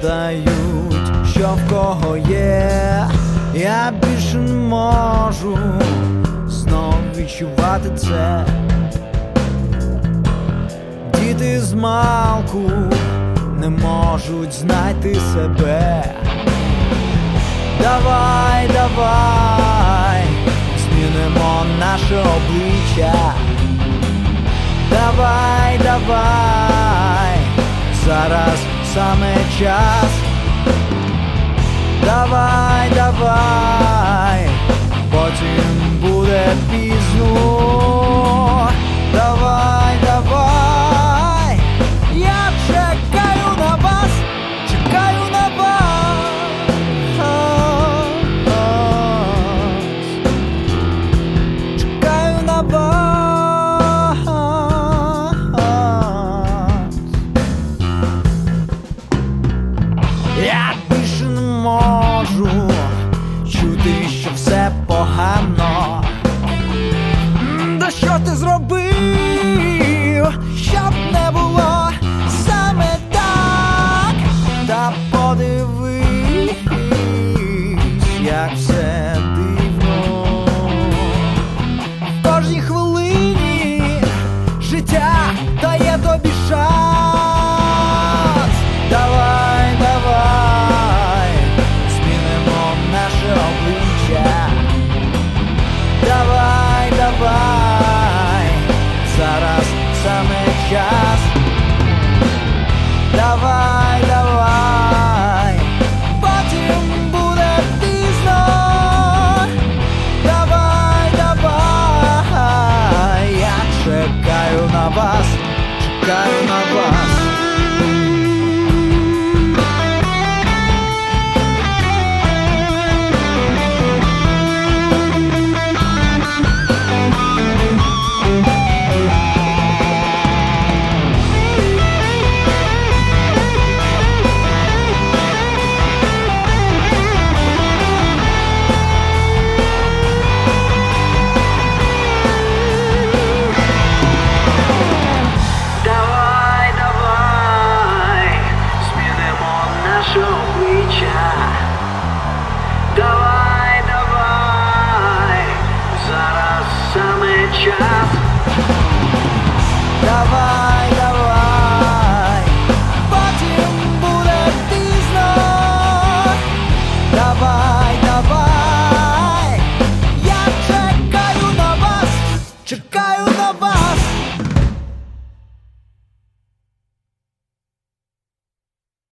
дають, що в кого є. Я більше не можу знов відчувати це. Діти змалку не можуть знайти себе. Давай, давай, змінимо наше обличчя. Давай, давай, зараз саме час. Давай, давай, потім буде пізно. Давай, давай, я чекаю на вас, чекаю на вас. Чекаю на вас. Я більше не можу чути, що все погано. Да що ти зробив, щоб не було саме так? Та подивись, як все дивно. В кожній хвилині життя дає тобі шанс. Давай, давай, змінимо наше обличчя. Давай, давай, зараз саме час. Давай, давай, потім буде пізно. Давай, давай, я чекаю на вас, чекаю на вас. Давай, давай, зараз саме час. Давай, давай, потім буде пізно. Давай, давай, я чекаю на вас, чекаю.